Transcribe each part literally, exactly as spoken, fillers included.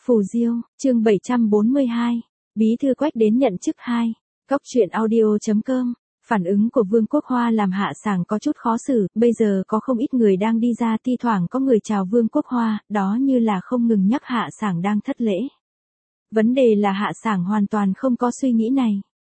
Phù Diêu, chương bảy trăm bốn mươi hai. Bí thư Quách đến nhận chức hai. Cóc truyện audio chấm com. Phản ứng của Vương Quốc Hoa làm Hạ Sảng có chút khó xử, bây giờ có không ít người đang đi ra, thi thoảng có người chào Vương Quốc Hoa, đó như là không ngừng nhắc Hạ Sảng đang thất lễ. Vấn đề là Hạ Sảng hoàn toàn không có suy nghĩ này.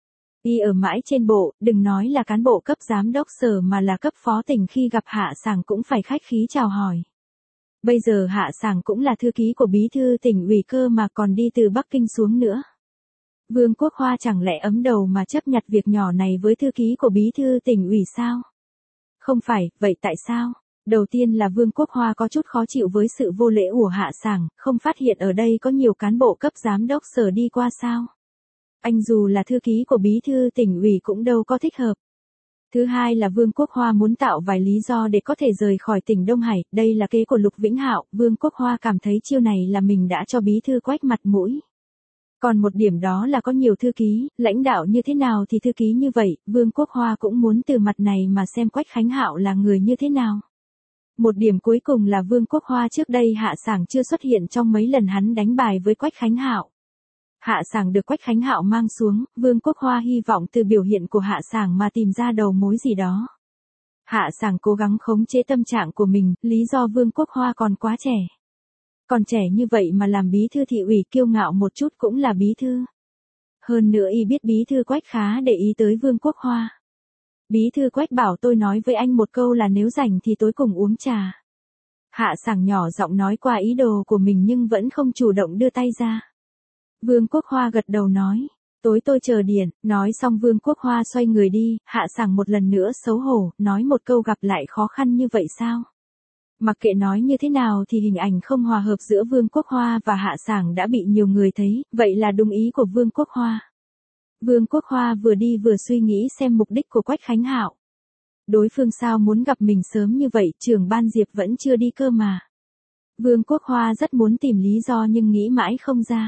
Y ở mãi trên bộ, đừng nói là cán bộ cấp giám đốc sở mà là cấp phó tỉnh, khi gặp Hạ Sảng cũng phải khách khí chào hỏi. Bây giờ Hạ Sảng cũng là thư ký của bí thư tỉnh ủy cơ mà, còn đi từ Bắc Kinh xuống nữa. Vương Quốc Hoa chẳng lẽ ấm đầu mà chấp nhặt việc nhỏ này với thư ký của bí thư tỉnh ủy sao? Không phải, vậy tại sao? Đầu tiên là Vương Quốc Hoa có chút khó chịu với sự vô lễ của Hạ Sảng, không phát hiện ở đây có nhiều cán bộ cấp giám đốc sở đi qua sao? Anh dù là thư ký của bí thư tỉnh ủy cũng đâu có thích hợp. Thứ hai là Vương Quốc Hoa muốn tạo vài lý do để có thể rời khỏi tỉnh Đông Hải, đây là kế của Lục Vĩnh Hạo, Vương Quốc Hoa cảm thấy chiêu này là mình đã cho bí thư Quách mặt mũi. Còn một điểm đó là có nhiều thư ký, lãnh đạo như thế nào thì thư ký như vậy, Vương Quốc Hoa cũng muốn từ mặt này mà xem Quách Khánh Hạo là người như thế nào. Một điểm cuối cùng là Vương Quốc Hoa trước đây Hạ Sảng chưa xuất hiện trong mấy lần hắn đánh bài với Quách Khánh Hạo. Hạ Sảng được Quách Khánh Hạo mang xuống, Vương Quốc Hoa hy vọng từ biểu hiện của Hạ Sảng mà tìm ra đầu mối gì đó. Hạ Sảng cố gắng khống chế tâm trạng của mình, lý do Vương Quốc Hoa còn quá trẻ. Còn trẻ như vậy mà làm bí thư thị ủy, kiêu ngạo một chút cũng là bí thư. Hơn nữa y biết bí thư Quách khá để ý tới Vương Quốc Hoa. Bí thư Quách bảo tôi nói với anh một câu là nếu rảnh thì tối cùng uống trà. Hạ Sảng nhỏ giọng nói qua ý đồ của mình nhưng vẫn không chủ động đưa tay ra. Vương Quốc Hoa gật đầu nói, tối tôi chờ điện, nói xong Vương Quốc Hoa xoay người đi, Hạ Sảng một lần nữa xấu hổ, nói một câu gặp lại khó khăn như vậy sao? Mặc kệ nói như thế nào thì hình ảnh không hòa hợp giữa Vương Quốc Hoa và Hạ Sảng đã bị nhiều người thấy, vậy là đúng ý của Vương Quốc Hoa. Vương Quốc Hoa vừa đi vừa suy nghĩ xem mục đích của Quách Khánh Hạo. Đối phương sao muốn gặp mình sớm như vậy, trưởng ban Diệp vẫn chưa đi cơ mà. Vương Quốc Hoa rất muốn tìm lý do nhưng nghĩ mãi không ra.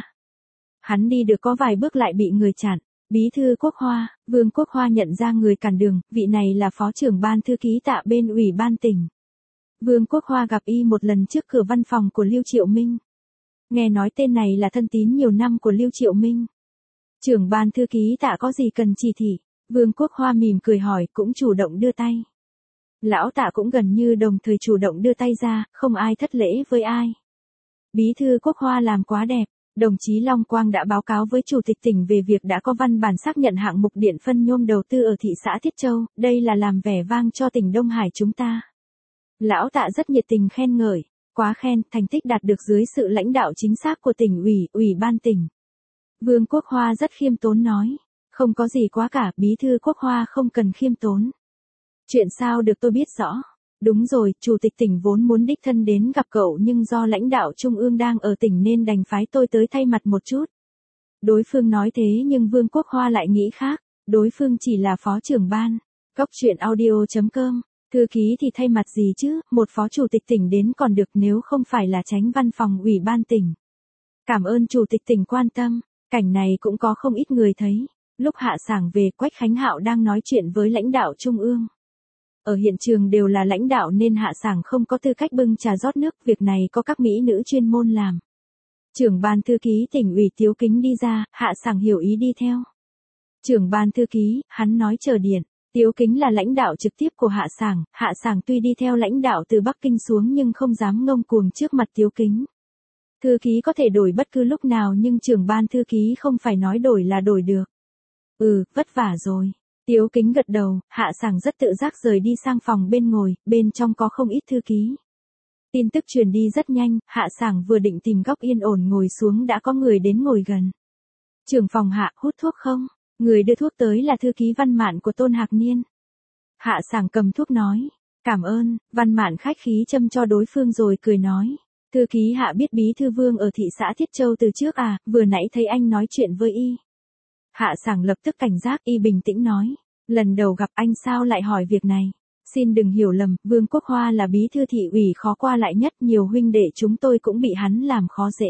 Hắn đi được có vài bước lại bị người chặn. Bí thư Quốc Hoa, Vương Quốc Hoa nhận ra người cản đường, vị này là phó trưởng ban thư ký Tạ bên ủy ban tỉnh. Vương Quốc Hoa gặp y một lần trước cửa văn phòng của Lưu Triệu Minh. Nghe nói tên này là thân tín nhiều năm của Lưu Triệu Minh. Trưởng ban thư ký Tạ có gì cần chỉ thị? Vương Quốc Hoa mỉm cười hỏi, cũng chủ động đưa tay. Lão Tạ cũng gần như đồng thời chủ động đưa tay ra, không ai thất lễ với ai. Bí thư Quốc Hoa làm quá đẹp. Đồng chí Long Quang đã báo cáo với Chủ tịch tỉnh về việc đã có văn bản xác nhận hạng mục điện phân nhôm đầu tư ở thị xã Thiết Châu, đây là làm vẻ vang cho tỉnh Đông Hải chúng ta. Lão Tạ rất nhiệt tình khen ngợi, quá khen, thành tích đạt được dưới sự lãnh đạo chính xác của tỉnh ủy, ủy ban tỉnh. Vương Quốc Hoa rất khiêm tốn nói, không có gì quá cả, bí thư Quốc Hoa không cần khiêm tốn. Chuyện sao được tôi biết rõ. Đúng rồi, Chủ tịch tỉnh vốn muốn đích thân đến gặp cậu nhưng do lãnh đạo trung ương đang ở tỉnh nên đành phái tôi tới thay mặt một chút. Đối phương nói thế nhưng Vương Quốc Hoa lại nghĩ khác, đối phương chỉ là phó trưởng ban. Cóc truyện audio chấm com, thư ký thì thay mặt gì chứ, một phó chủ tịch tỉnh đến còn được nếu không phải là tránh văn phòng ủy ban tỉnh. Cảm ơn Chủ tịch tỉnh quan tâm, cảnh này cũng có không ít người thấy. Lúc Hạ Sảng về, Quách Khánh Hạo đang nói chuyện với lãnh đạo trung ương. Ở hiện trường đều là lãnh đạo nên Hạ Sảng không có tư cách bưng trà rót nước, việc này có các mỹ nữ chuyên môn làm. Trưởng ban thư ký tỉnh ủy Tiếu Kính đi ra, Hạ Sảng hiểu ý đi theo. Trưởng ban thư ký, hắn nói chờ điện. Tiếu Kính là lãnh đạo trực tiếp của Hạ Sảng, Hạ Sảng tuy đi theo lãnh đạo từ Bắc Kinh xuống nhưng không dám ngông cuồng trước mặt Tiếu Kính. Thư ký có thể đổi bất cứ lúc nào nhưng trưởng ban thư ký không phải nói đổi là đổi được. Ừ, vất vả rồi. Tiếu Kính gật đầu, Hạ Sảng rất tự giác rời đi sang phòng bên ngồi, bên trong có không ít thư ký. Tin tức truyền đi rất nhanh, Hạ Sảng vừa định tìm góc yên ổn ngồi xuống đã có người đến ngồi gần. Trưởng phòng Hạ, hút thuốc không? Người đưa thuốc tới là thư ký Văn Mạn của Tôn Hạc Niên. Hạ Sảng cầm thuốc nói, cảm ơn, Văn Mạn khách khí châm cho đối phương rồi cười nói. Thư ký Hạ biết bí thư Vương ở thị xã Thiết Châu từ trước à, vừa nãy thấy anh nói chuyện với y. Hạ Sảng lập tức cảnh giác, y bình tĩnh nói, lần đầu gặp anh sao lại hỏi việc này. Xin đừng hiểu lầm, Vương Quốc Hoa là bí thư thị ủy khó qua lại nhất, nhiều huynh đệ chúng tôi cũng bị hắn làm khó dễ.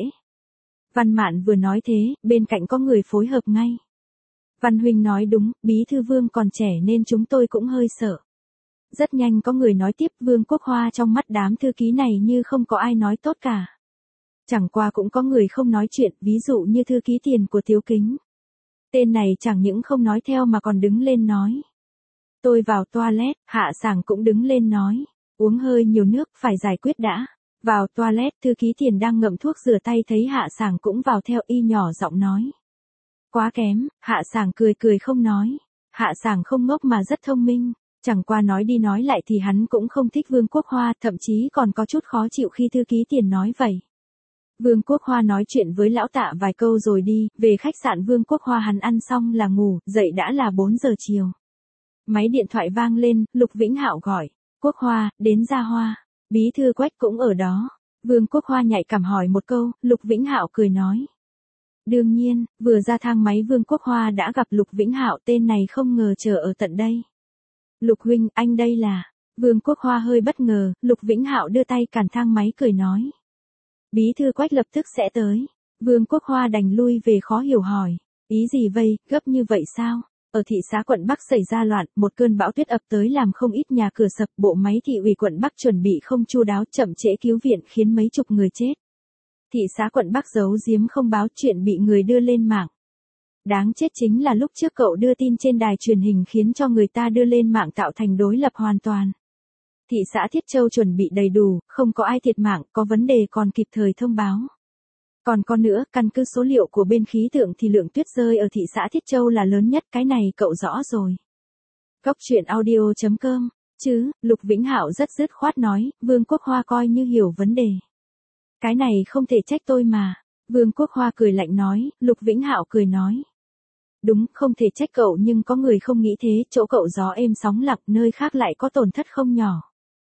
Văn Mạn vừa nói thế, bên cạnh có người phối hợp ngay. Văn huynh nói đúng, bí thư Vương còn trẻ nên chúng tôi cũng hơi sợ. Rất nhanh có người nói tiếp, Vương Quốc Hoa trong mắt đám thư ký này như không có ai nói tốt cả. Chẳng qua cũng có người không nói chuyện, ví dụ như thư ký tiền của Tiếu Kính. Tên này chẳng những không nói theo mà còn đứng lên nói. Tôi vào toilet, Hạ Sảng cũng đứng lên nói. Uống hơi nhiều nước, phải giải quyết đã. Vào toilet, thư ký tiền đang ngậm thuốc rửa tay thấy Hạ Sảng cũng vào theo, y nhỏ giọng nói. Quá kém, Hạ Sảng cười cười không nói. Hạ Sảng không ngốc mà rất thông minh. Chẳng qua nói đi nói lại thì hắn cũng không thích Vương Quốc Hoa, thậm chí còn có chút khó chịu khi thư ký tiền nói vậy. Vương Quốc Hoa nói chuyện với lão Tạ vài câu rồi đi, về khách sạn Vương Quốc Hoa hắn ăn xong là ngủ, dậy đã là bốn giờ chiều. Máy điện thoại vang lên, Lục Vĩnh Hạo gọi. Quốc Hoa, đến Gia Hoa. Bí thư Quách cũng ở đó. Vương Quốc Hoa nhạy cảm hỏi một câu, Lục Vĩnh Hạo cười nói. Đương nhiên, vừa ra thang máy Vương Quốc Hoa đã gặp Lục Vĩnh Hạo, tên này không ngờ chờ ở tận đây. Lục huynh, anh đây là. Vương Quốc Hoa hơi bất ngờ, Lục Vĩnh Hạo đưa tay cản thang máy cười nói. Bí thư Quách lập tức sẽ tới. Vương Quốc Hoa đành lui về khó hiểu hỏi. Ý gì vây, gấp như vậy sao? Ở thị xã quận Bắc xảy ra loạn, một cơn bão tuyết ập tới làm không ít nhà cửa sập, bộ máy thị ủy quận Bắc chuẩn bị không chu đáo, chậm trễ cứu viện khiến mấy chục người chết. Thị xã quận Bắc giấu giếm không báo chuyện bị người đưa lên mạng. Đáng chết chính là lúc trước cậu đưa tin trên đài truyền hình khiến cho người ta đưa lên mạng tạo thành đối lập hoàn toàn. Thị xã Thiết Châu chuẩn bị đầy đủ, không có ai thiệt mạng, có vấn đề còn kịp thời thông báo. Còn có nữa, căn cứ số liệu của bên khí tượng thì lượng tuyết rơi ở thị xã Thiết Châu là lớn nhất, cái này cậu rõ rồi. Cóc truyện audio chấm com, chứ, Lục Vĩnh Hạo rất dứt khoát nói, Vương Quốc Hoa coi như hiểu vấn đề. Cái này không thể trách tôi mà. Vương Quốc Hoa cười lạnh nói, Lục Vĩnh Hạo cười nói. Đúng, không thể trách cậu nhưng có người không nghĩ thế, chỗ cậu gió êm sóng lặng, nơi khác lại có tổn thất không nhỏ.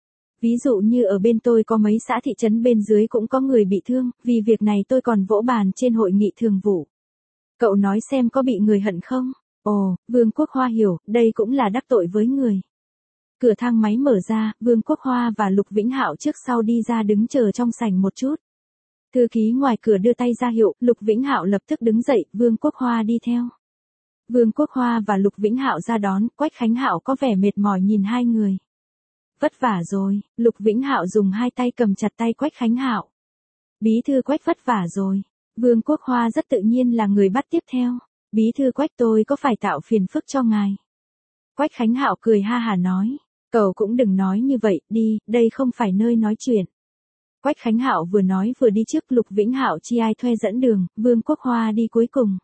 Ví dụ như ở bên tôi có mấy xã thị trấn bên dưới cũng có người bị thương, vì việc này tôi còn vỗ bàn trên hội nghị thường vụ. Cậu nói xem có bị người hận không? Ồ, Vương Quốc Hoa hiểu, đây cũng là đắc tội với người. Cửa thang máy mở ra, Vương Quốc Hoa và Lục Vĩnh Hạo trước sau đi ra đứng chờ trong sảnh một chút. Thư ký ngoài cửa đưa tay ra hiệu, Lục Vĩnh Hạo lập tức đứng dậy, Vương Quốc Hoa đi theo. Vương Quốc Hoa và Lục Vĩnh Hạo ra đón, Quách Khánh Hạo có vẻ mệt mỏi nhìn hai người. Vất vả rồi, Lục Vĩnh Hạo dùng hai tay cầm chặt tay Quách Khánh Hạo. Bí thư Quách vất vả rồi. Vương Quốc Hoa rất tự nhiên là người bắt tiếp theo. Bí thư Quách tôi có phải tạo phiền phức cho ngài? Quách Khánh Hạo cười ha hả nói. Cậu cũng đừng nói như vậy, đi, đây không phải nơi nói chuyện. Quách Khánh Hạo vừa nói vừa đi trước, Lục Vĩnh Hạo chi ai thuê dẫn đường, Vương Quốc Hoa đi cuối cùng.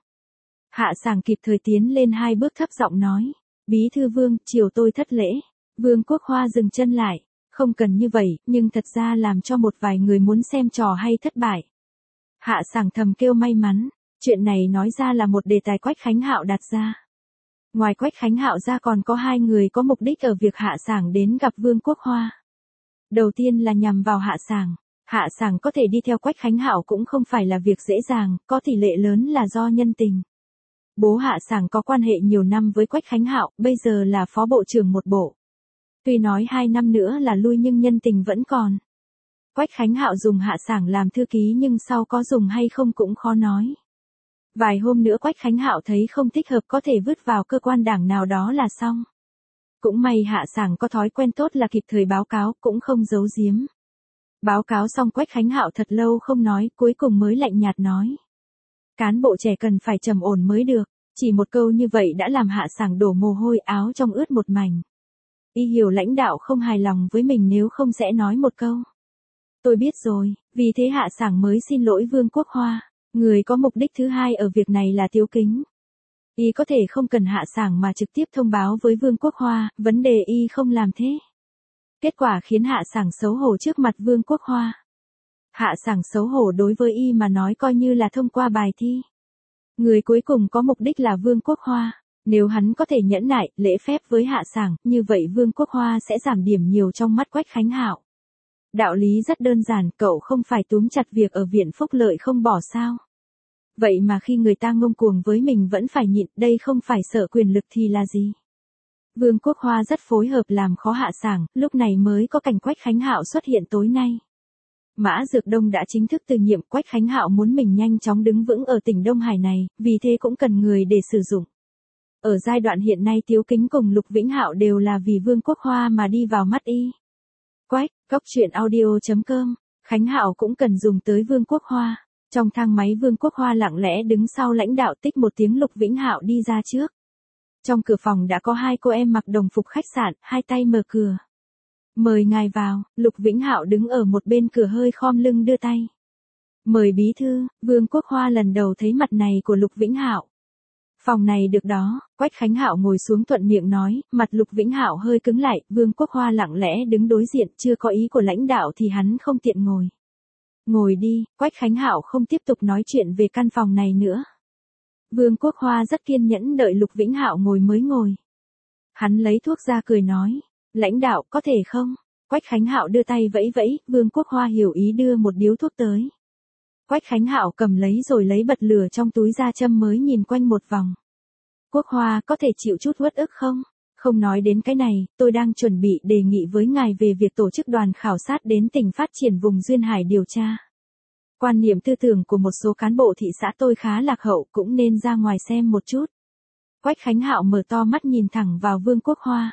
Hạ Sảng kịp thời tiến lên hai bước thấp giọng nói. Bí thư Vương, chiều tôi thất lễ. Vương Quốc Hoa dừng chân lại. Không cần như vậy, nhưng thật ra làm cho một vài người muốn xem trò hay thất bại. Hạ Sảng thầm kêu may mắn. Chuyện này nói ra là một đề tài Quách Khánh Hạo đặt ra. Ngoài Quách Khánh Hạo ra còn có hai người có mục đích ở việc Hạ Sảng đến gặp Vương Quốc Hoa. Đầu tiên là nhằm vào Hạ Sảng. Hạ Sảng có thể đi theo Quách Khánh Hạo cũng không phải là việc dễ dàng, có tỷ lệ lớn là do nhân tình. Bố Hạ Sảng có quan hệ nhiều năm với Quách Khánh Hạo, bây giờ là phó bộ trưởng một bộ. Tuy nói hai năm nữa là lui nhưng nhân tình vẫn còn. Quách Khánh Hạo dùng Hạ Sảng làm thư ký nhưng sau có dùng hay không cũng khó nói. Vài hôm nữa Quách Khánh Hạo thấy không thích hợp có thể vứt vào cơ quan đảng nào đó là xong. Cũng may Hạ Sảng có thói quen tốt là kịp thời báo cáo, cũng không giấu giếm. Báo cáo xong Quách Khánh Hạo thật lâu không nói, cuối cùng mới lạnh nhạt nói. Cán bộ trẻ cần phải trầm ổn mới được, chỉ một câu như vậy đã làm Hạ Sảng đổ mồ hôi, áo trong ướt một mảnh. Y hiểu lãnh đạo không hài lòng với mình nếu không sẽ nói một câu. Tôi biết rồi, vì thế Hạ Sảng mới xin lỗi Vương Quốc Hoa. Người có mục đích thứ hai ở việc này là Tiếu Kính. Y có thể không cần Hạ Sảng mà trực tiếp thông báo với Vương Quốc Hoa, vấn đề Y không làm thế. Kết quả khiến Hạ Sảng xấu hổ trước mặt Vương Quốc Hoa. Hạ Sảng xấu hổ đối với Y mà nói coi như là thông qua bài thi. Người cuối cùng có mục đích là Vương Quốc Hoa. Nếu hắn có thể nhẫn nại, lễ phép với Hạ Sảng, như vậy Vương Quốc Hoa sẽ giảm điểm nhiều trong mắt Quách Khánh Hạo. Đạo lý rất đơn giản, cậu không phải túm chặt việc ở viện phúc lợi không bỏ sao. Vậy mà khi người ta ngông cuồng với mình vẫn phải nhịn, đây không phải sợ quyền lực thì là gì. Vương Quốc Hoa rất phối hợp làm khó Hạ Sảng, lúc này mới có cảnh Quách Khánh Hạo xuất hiện tối nay. Mã Dược Đông đã chính thức từ nhiệm, Quách Khánh Hạo muốn mình nhanh chóng đứng vững ở tỉnh Đông Hải này, vì thế cũng cần người để sử dụng. Ở giai đoạn hiện nay Tiếu Kính cùng Lục Vĩnh Hạo đều là vì Vương Quốc Hoa mà đi vào mắt Y. Quách, cóc truyện audio chấm com Khánh Hạo cũng cần dùng tới Vương Quốc Hoa. Trong thang máy Vương Quốc Hoa lặng lẽ đứng sau lãnh đạo, tích một tiếng Lục Vĩnh Hạo đi ra trước. Trong cửa phòng đã có hai cô em mặc đồng phục khách sạn, hai tay mở cửa. Mời ngài vào. Lục Vĩnh Hạo đứng ở một bên cửa hơi khom lưng đưa tay. Mời bí thư. Vương Quốc Hoa lần đầu thấy mặt này của Lục Vĩnh Hạo. Phòng này được đó. Quách Khánh Hạo ngồi xuống thuận miệng nói, mặt Lục Vĩnh Hạo hơi cứng lại. Vương Quốc Hoa lặng lẽ đứng đối diện, chưa có ý của lãnh đạo thì hắn không tiện ngồi. Ngồi đi. Quách Khánh Hạo không tiếp tục nói chuyện về căn phòng này nữa. Vương Quốc Hoa rất kiên nhẫn đợi Lục Vĩnh Hạo ngồi mới ngồi. Hắn lấy thuốc ra cười nói, lãnh đạo có thể không? Quách Khánh Hạo đưa tay vẫy vẫy, Vương Quốc Hoa hiểu ý đưa một điếu thuốc tới. Quách Khánh Hạo cầm lấy rồi lấy bật lửa trong túi ra châm mới nhìn quanh một vòng. Quốc Hoa có thể chịu chút uất ức không? Không nói đến cái này, tôi đang chuẩn bị đề nghị với ngài về việc tổ chức đoàn khảo sát đến tỉnh phát triển vùng Duyên Hải điều tra. Quan niệm tư tưởng của một số cán bộ thị xã tôi khá lạc hậu, cũng nên ra ngoài xem một chút. Quách Khánh Hạo mở to mắt nhìn thẳng vào Vương Quốc Hoa.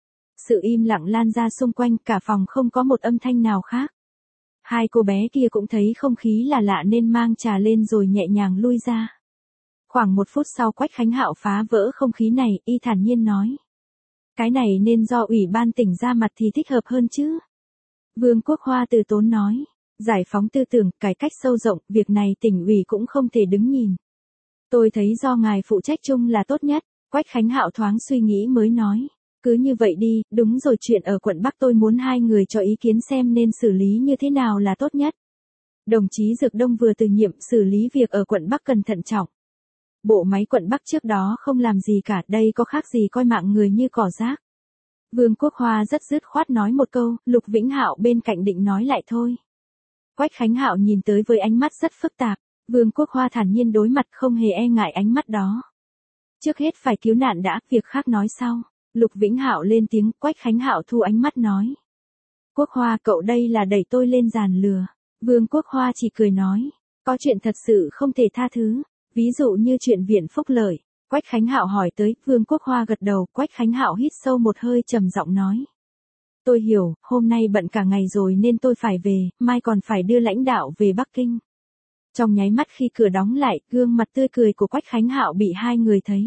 Sự im lặng lan ra xung quanh, cả phòng không có một âm thanh nào khác. Hai cô bé kia cũng thấy không khí là lạ nên mang trà lên rồi nhẹ nhàng lui ra. Khoảng một phút sau Quách Khánh Hạo phá vỡ không khí này, y thản nhiên nói. Cái này nên do ủy ban tỉnh ra mặt thì thích hợp hơn chứ. Vương Quốc Hoa từ tốn nói. Giải phóng tư tưởng, cải cách sâu rộng, việc này tỉnh ủy cũng không thể đứng nhìn. Tôi thấy do ngài phụ trách chung là tốt nhất. Quách Khánh Hạo thoáng suy nghĩ mới nói. Cứ như vậy đi, đúng rồi, chuyện ở quận Bắc tôi muốn hai người cho ý kiến xem nên xử lý như thế nào là tốt nhất. Đồng chí Dược Đông vừa từ nhiệm, xử lý việc ở quận Bắc cần thận trọng. Bộ máy quận Bắc trước đó không làm gì cả, đây có khác gì coi mạng người như cỏ rác. Vương Quốc Hoa rất dứt khoát nói một câu, Lục Vĩnh Hạo bên cạnh định nói lại thôi. Quách Khánh Hạo nhìn tới với ánh mắt rất phức tạp, Vương Quốc Hoa thản nhiên đối mặt không hề e ngại ánh mắt đó. Trước hết phải cứu nạn đã, việc khác nói sau. Lục Vĩnh Hạo lên tiếng, Quách Khánh Hạo thu ánh mắt nói. Quốc Hoa, cậu đây là đẩy tôi lên giàn lừa. Vương Quốc Hoa chỉ cười nói, có chuyện thật sự không thể tha thứ, ví dụ như chuyện viện phúc lợi. Quách Khánh Hạo hỏi tới, Vương Quốc Hoa gật đầu, Quách Khánh Hạo hít sâu một hơi trầm giọng nói. Tôi hiểu, hôm nay bận cả ngày rồi nên tôi phải về, mai còn phải đưa lãnh đạo về Bắc Kinh. Trong nháy mắt khi cửa đóng lại, gương mặt tươi cười của Quách Khánh Hạo bị hai người thấy.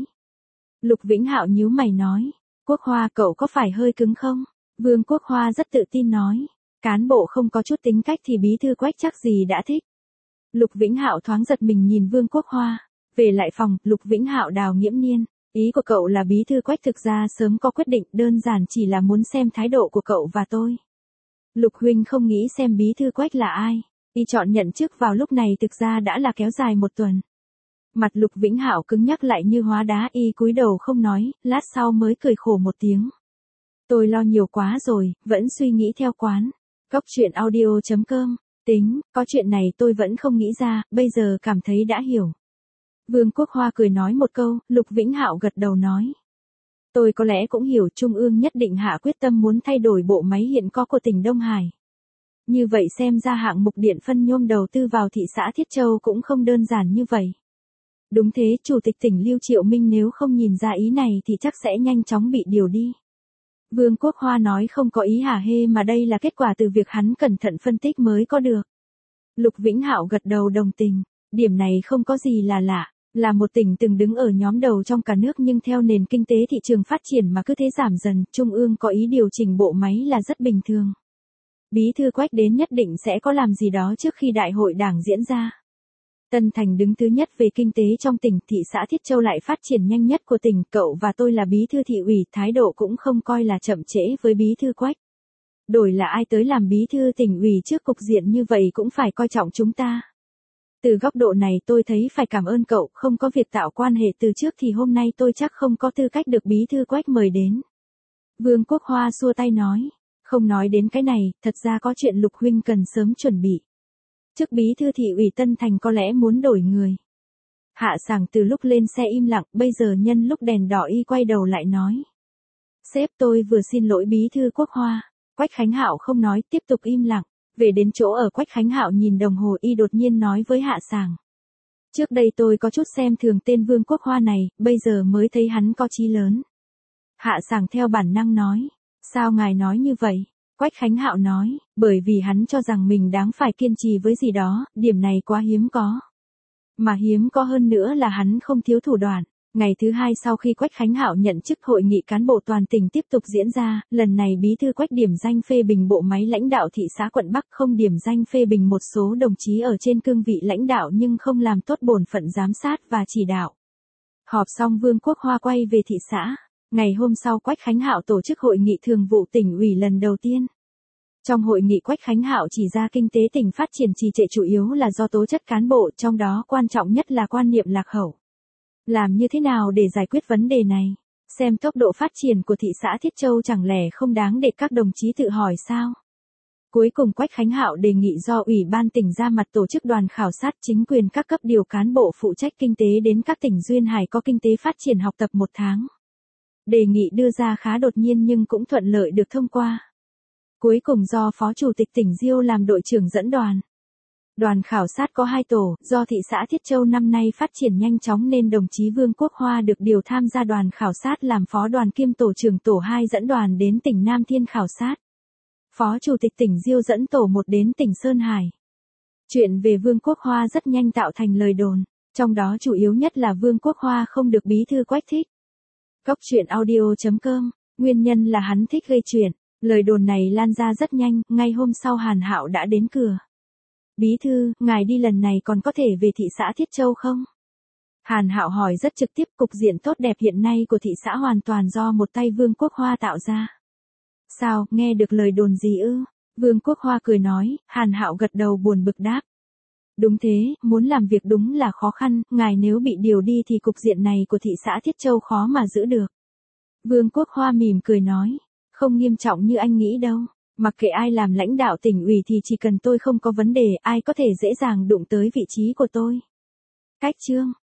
Lục Vĩnh Hạo nhíu mày nói, Quốc Hoa, cậu có phải hơi cứng không? Vương Quốc Hoa rất tự tin nói, cán bộ không có chút tính cách thì bí thư Quách chắc gì đã thích. Lục Vĩnh Hạo thoáng giật mình nhìn Vương Quốc Hoa, về lại phòng, Lục Vĩnh Hạo đào nghiễm nhiên, ý của cậu là bí thư Quách thực ra sớm có quyết định, đơn giản chỉ là muốn xem thái độ của cậu và tôi. Lục huynh không nghĩ xem bí thư Quách là ai, y chọn nhận chức vào lúc này thực ra đã là kéo dài một tuần. Mặt Lục Vĩnh Hạo cứng nhắc lại như hóa đá, y cúi đầu không nói, lát sau mới cười khổ một tiếng. Tôi lo nhiều quá rồi, vẫn suy nghĩ theo quán. Cốc truyện audio chấm com, tính, có chuyện này tôi vẫn không nghĩ ra, bây giờ cảm thấy đã hiểu. Vương Quốc Hoa cười nói một câu, Lục Vĩnh Hạo gật đầu nói. Tôi có lẽ cũng hiểu Trung ương nhất định hạ quyết tâm muốn thay đổi bộ máy hiện có của tỉnh Đông Hải. Như vậy xem ra hạng mục điện phân nhôm đầu tư vào thị xã Thiết Châu cũng không đơn giản như vậy. Đúng thế, Chủ tịch tỉnh Lưu Triệu Minh nếu không nhìn ra ý này thì chắc sẽ nhanh chóng bị điều đi. Vương Quốc Hoa nói không có ý hả hê mà đây là kết quả từ việc hắn cẩn thận phân tích mới có được. Lục Vĩnh Hạo gật đầu đồng tình, điểm này không có gì là lạ, là một tỉnh từng đứng ở nhóm đầu trong cả nước nhưng theo nền kinh tế thị trường phát triển mà cứ thế giảm dần, Trung ương có ý điều chỉnh bộ máy là rất bình thường. Bí thư Quách đến nhất định sẽ có làm gì đó trước khi đại hội đảng diễn ra. Tân Thành đứng thứ nhất về kinh tế trong tỉnh, thị xã Thiết Châu lại phát triển nhanh nhất của tỉnh, cậu và tôi là bí thư thị ủy, thái độ cũng không coi là chậm trễ với bí thư Quách. Đổi là ai tới làm bí thư tỉnh ủy trước cục diện như vậy cũng phải coi trọng chúng ta. Từ góc độ này tôi thấy phải cảm ơn cậu, không có việc tạo quan hệ từ trước thì hôm nay tôi chắc không có tư cách được bí thư Quách mời đến. Vương Quốc Hoa xua tay nói, không nói đến cái này, thật ra có chuyện Lục huynh cần sớm chuẩn bị. Chức bí thư thị ủy Tân Thành có lẽ muốn đổi người. Hạ Sảng từ lúc lên xe im lặng, bây giờ nhân lúc đèn đỏ y quay đầu lại nói. Sếp, tôi vừa xin lỗi bí thư Quốc Hoa. Quách Khánh Hạo không nói, tiếp tục im lặng. Về đến chỗ ở, Quách Khánh Hạo nhìn đồng hồ, y đột nhiên nói với Hạ Sảng. Trước đây tôi có chút xem thường tên Vương Quốc Hoa này, bây giờ mới thấy hắn có chí lớn. Hạ Sảng theo bản năng nói. Sao ngài nói như vậy? Quách Khánh Hạo nói, bởi vì hắn cho rằng mình đáng phải kiên trì với gì đó, điểm này quá hiếm có. Mà hiếm có hơn nữa là hắn không thiếu thủ đoạn. Ngày thứ hai sau khi Quách Khánh Hạo nhận chức, hội nghị cán bộ toàn tỉnh tiếp tục diễn ra, lần này bí thư Quách điểm danh phê bình bộ máy lãnh đạo thị xã quận Bắc, không điểm danh phê bình một số đồng chí ở trên cương vị lãnh đạo nhưng không làm tốt bổn phận giám sát và chỉ đạo. Họp xong Vương Quốc Hoa quay về thị xã. Ngày hôm sau Quách Khánh Hạo tổ chức hội nghị thường vụ tỉnh ủy lần đầu tiên. Trong hội nghị Quách Khánh Hạo chỉ ra kinh tế tỉnh phát triển trì trệ chủ yếu là do tố chất cán bộ, trong đó quan trọng nhất là quan niệm lạc hậu. Làm như thế nào để giải quyết vấn đề này? Xem tốc độ phát triển của thị xã Thiết Châu chẳng lẽ không đáng để các đồng chí tự hỏi sao? Cuối cùng Quách Khánh Hạo đề nghị do Ủy ban tỉnh ra mặt tổ chức đoàn khảo sát chính quyền các cấp điều cán bộ phụ trách kinh tế đến các tỉnh duyên hải có kinh tế phát triển học tập một tháng. Đề nghị đưa ra khá đột nhiên nhưng cũng thuận lợi được thông qua. Cuối cùng do Phó Chủ tịch tỉnh Diêu làm đội trưởng dẫn đoàn. Đoàn khảo sát có hai tổ, do thị xã Thiết Châu năm nay phát triển nhanh chóng nên đồng chí Vương Quốc Hoa được điều tham gia đoàn khảo sát làm phó đoàn kiêm tổ trưởng tổ hai dẫn đoàn đến tỉnh Nam Thiên khảo sát. Phó Chủ tịch tỉnh Diêu dẫn tổ một đến tỉnh Sơn Hải. Chuyện về Vương Quốc Hoa rất nhanh tạo thành lời đồn, trong đó chủ yếu nhất là Vương Quốc Hoa không được bí thư Quách thích. Cốc truyện audio chấm com, nguyên nhân là hắn thích gây chuyện. Lời đồn này lan ra rất nhanh, ngay hôm sau Hàn Hạo đã đến cửa. Bí thư, ngài đi lần này còn có thể về thị xã Thiết Châu không? Hàn Hạo hỏi rất trực tiếp, cục diện tốt đẹp hiện nay của thị xã hoàn toàn do một tay Vương Quốc Hoa tạo ra. Sao, nghe được lời đồn gì ư? Vương Quốc Hoa cười nói, Hàn Hạo gật đầu buồn bực đáp. Đúng thế, muốn làm việc đúng là khó khăn, ngài nếu bị điều đi thì cục diện này của thị xã Thiết Châu khó mà giữ được. Vương Quốc Hoa mỉm cười nói, không nghiêm trọng như anh nghĩ đâu. Mặc kệ ai làm lãnh đạo tỉnh ủy thì chỉ cần tôi không có vấn đề, ai có thể dễ dàng đụng tới vị trí của tôi. Cách chương